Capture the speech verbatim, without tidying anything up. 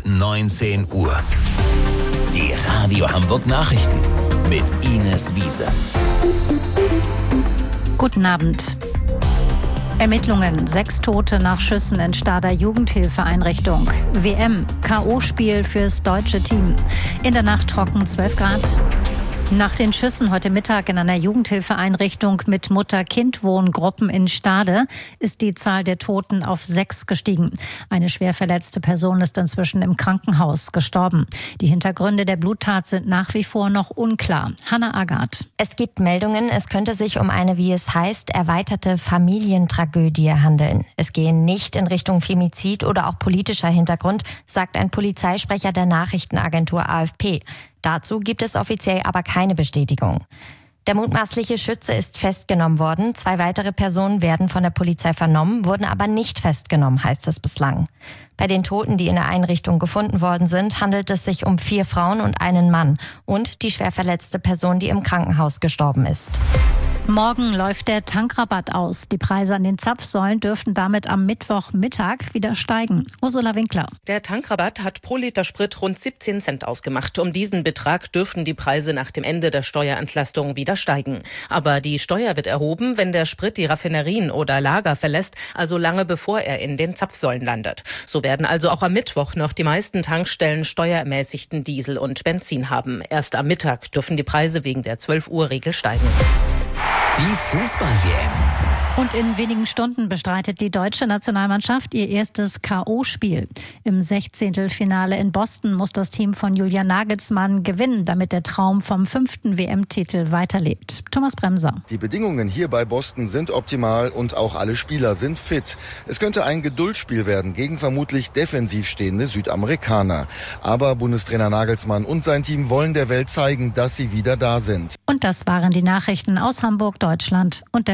neunzehn Uhr. Die Radio Hamburg Nachrichten mit Ines Wiese. Guten Abend. Ermittlungen, sechs Tote nach Schüssen in Stahder Jugendhilfeeinrichtung. W M, K O-Spiel fürs deutsche Team. In der Nacht trocken zwölf Grad. Nach den Schüssen heute Mittag in einer Jugendhilfeeinrichtung mit Mutter-Kind-Wohngruppen in Stade ist die Zahl der Toten auf sechs gestiegen. Eine schwer verletzte Person ist inzwischen im Krankenhaus gestorben. Die Hintergründe der Bluttat sind nach wie vor noch unklar. Hannah Agathe. Es gibt Meldungen, es könnte sich um eine, wie es heißt, erweiterte Familientragödie handeln. Es gehe nicht in Richtung Femizid oder auch politischer Hintergrund, sagt ein Polizeisprecher der Nachrichtenagentur A F P. Dazu gibt es offiziell aber keine Bestätigung. Der mutmaßliche Schütze ist festgenommen worden. Zwei weitere Personen werden von der Polizei vernommen, wurden aber nicht festgenommen, heißt es bislang. Bei den Toten, die in der Einrichtung gefunden worden sind, handelt es sich um vier Frauen und einen Mann und die schwer verletzte Person, die im Krankenhaus gestorben ist. Morgen läuft der Tankrabatt aus. Die Preise an den Zapfsäulen dürften damit am Mittwochmittag wieder steigen. Ursula Winkler. Der Tankrabatt hat pro Liter Sprit rund siebzehn Cent ausgemacht. Um diesen Betrag dürften die Preise nach dem Ende der Steuerentlastung wieder steigen. Aber die Steuer wird erhoben, wenn der Sprit die Raffinerien oder Lager verlässt, also lange bevor er in den Zapfsäulen landet. So werden also auch am Mittwoch noch die meisten Tankstellen steuerermäßigten Diesel und Benzin haben. Erst am Mittag dürfen die Preise wegen der zwölf Uhr Regel steigen. Die Fußball-W M. Und in wenigen Stunden bestreitet die deutsche Nationalmannschaft ihr erstes K O-Spiel. Im Sechzehntelfinale in Boston muss das Team von Julian Nagelsmann gewinnen, damit der Traum vom fünften W M-Titel weiterlebt. Thomas Bremser. Die Bedingungen hier bei Boston sind optimal und auch alle Spieler sind fit. Es könnte ein Geduldsspiel werden gegen vermutlich defensiv stehende Südamerikaner. Aber Bundestrainer Nagelsmann und sein Team wollen der Welt zeigen, dass sie wieder da sind. Und das waren die Nachrichten aus Hamburg, Deutschland und der